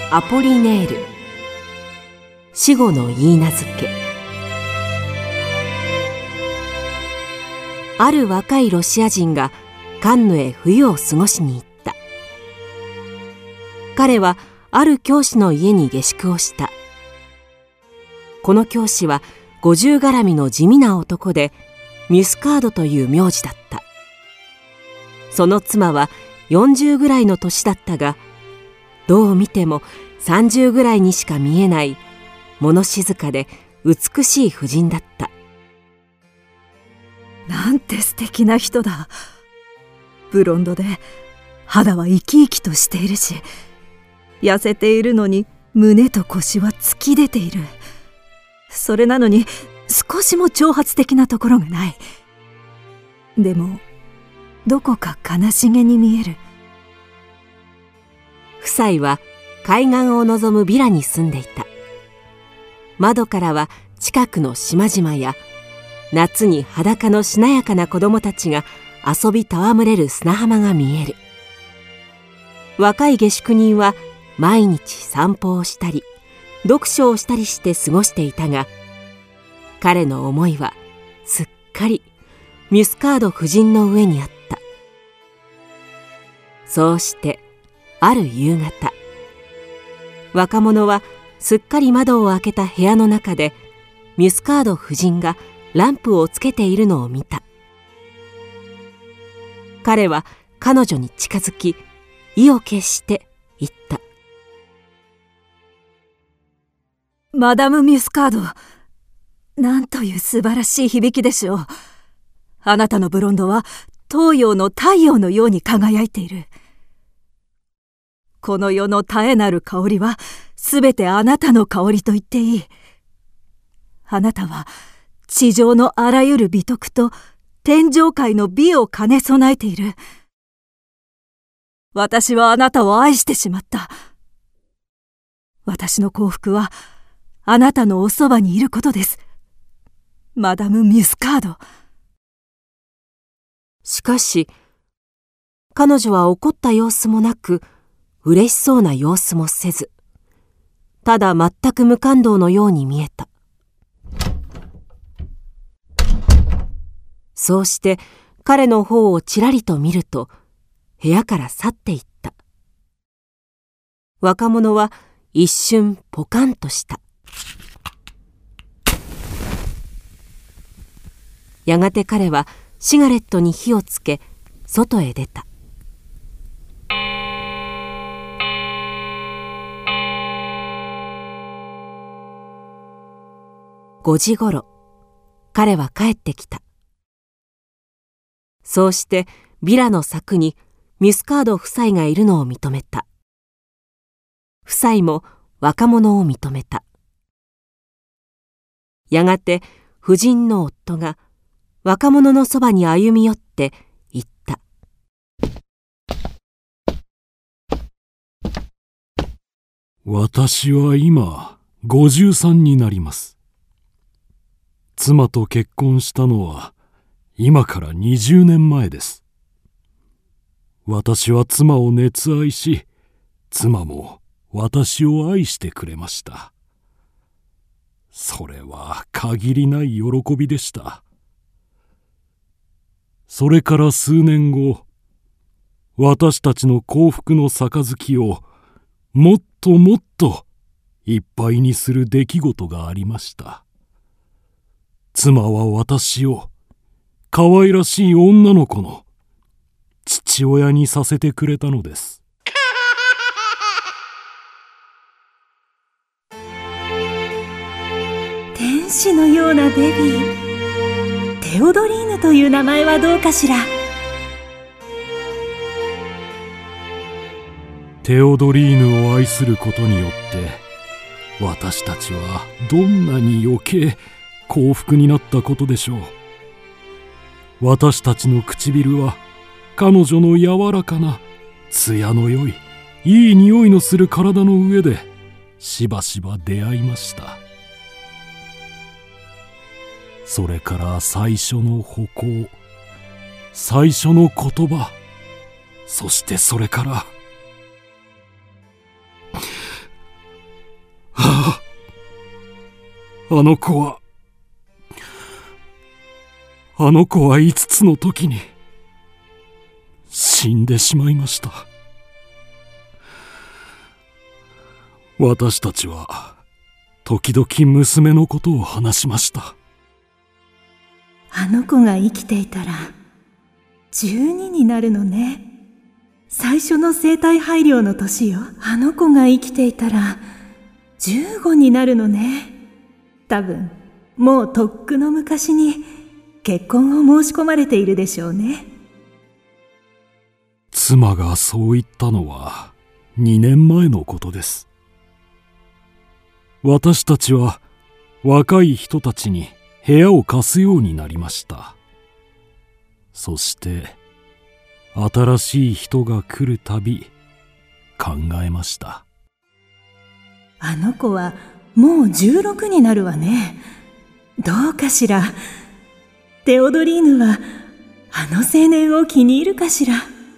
アポリネール、死後の言い名付け。ある若いロシア人がカンヌへ冬を過ごしに行った。彼はある教師の家に下宿をした。この教師は50絡みの地味な男で、ミュスカードという名字だった。その妻は40ぐらいの年だったが、どう見ても30ぐらいにしか見えない物静かで美しい婦人だった。 なんて素敵な人だ。ブロンドで肌は生き生きとしているし、痩せているのに胸と腰は突き出ている。それなのに少しも挑発的なところがない。でもどこか悲しげに見える。 夫妻は海岸を望むビラに住んでいた。窓からは近くの島々や、夏に裸のしなやかな子供たちが遊び戯れる砂浜が見える。若い下宿人は毎日散歩をしたり読書をしたりして過ごしていたが、彼の思いはすっかりミュスカード夫人の上にあった。そうしてある夕方、若者はすっかり窓を開けた部屋の中でミュスカード夫人がランプをつけているのを見た。彼は彼女に近づき、意を決して言った。 マダム・ミュスカード、なんという素晴らしい響きでしょう。あなたのブロンドは東洋の太陽のように輝いている。この世の絶えなる香りはすべてあなたの香りと言っていい。あなたは地上のあらゆる美徳と天上界の美を兼ね備えている。私はあなたを愛してしまった。私の幸福はあなたのおそばにいることです、マダム・ミュスカード。 しかし彼女は怒った様子もなく、嬉しそうな様子もせず、ただ全く無感動のように見えた。そうして彼の方をちらりと見ると、部屋から去っていった。若者は一瞬ポカンとした。やがて彼はシガレットに火をつけ、外へ出た。5時ごろ、彼は帰ってきた。そうしてビラの柵にミュスカード夫妻がいるのを認めた。夫妻も若者を認めた。やがて夫人の夫が若者のそばに歩み寄って言った。 私は今53になります。妻と結婚したのは今から20年前です。私は妻を熱愛し、妻も私を愛してくれました。それは限りない喜びでした。それから数年後、私たちの幸福の杯をもっともっといっぱいにする出来事がありました。妻は私を可愛らしい女の子の父親にさせてくれたのです。 天使のようなベビー、テオドリーヌという名前はどうかしら。 テオドリーヌを愛することによって私たちはどんなに余計幸福になったことでしょう。私たちの唇は彼女の柔らかな艶の良いいい匂いのする体の上でしばしば出会いました。それから最初の歩行、最初の言葉、そしてそれからあの子は5つの時に死んでしまいました。私たちは時々娘のことを話しました。 あの子が生きていたら12になるのね。最初の生体排卵の年よ。あの子が生きていたら15になるのね。多分もうとっくの昔に結婚を申し込まれているでしょうね。 妻がそう言ったのは2年前のことです。私たちは若い人たちに部屋を貸すようになりました。そして新しい人が来るたび考えました。 あの子はもう16になるわね。どうかしら。テオドリーヌはあの青年を気に入るかしら。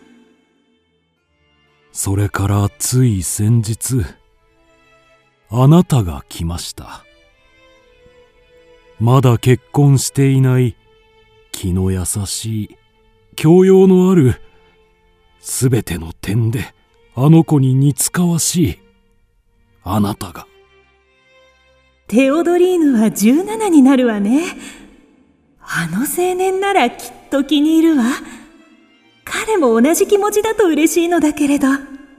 それからつい先日、あなたが来ました。まだ結婚していない気の優しい、教養のある、すべての点であの子に似つかわしいあなたが。 テオドリーヌは17になるわね。あの青年ならきっと気に入るわ。彼も同じ気持ちだと嬉しいのだけれど。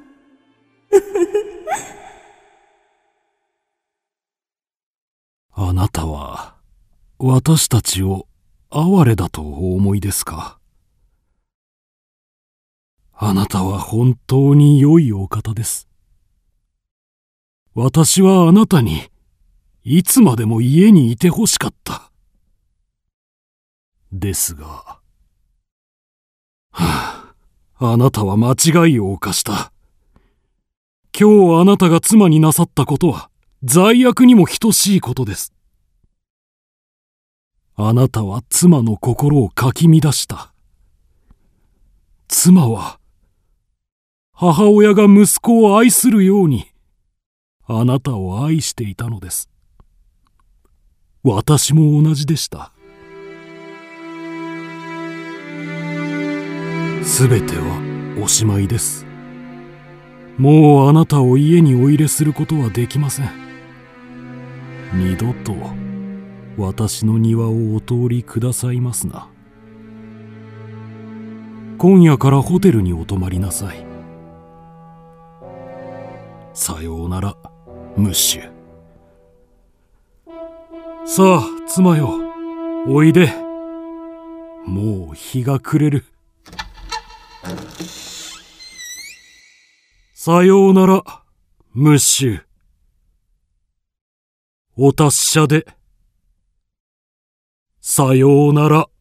あなたは私たちを哀れだとお思いですか？あなたは本当に良いお方です。私はあなたにいつまでも家にいてほしかった。ですが、あなたは間違いを犯した。今日あなたが妻になさったことは罪悪にも等しいことです。あなたは妻の心をかき乱した。妻は母親が息子を愛するようにあなたを愛していたのです。私も同じでした。すべてはおしまいです。もうあなたを家にお入れすることはできません。二度と私の庭をお通りくださいますな。今夜からホテルにお泊まりなさい。さようなら、ムッシュ。さあ、妻よ、おいで。もう日が暮れる。さようなら、ムッシュ。お達者で。さようなら。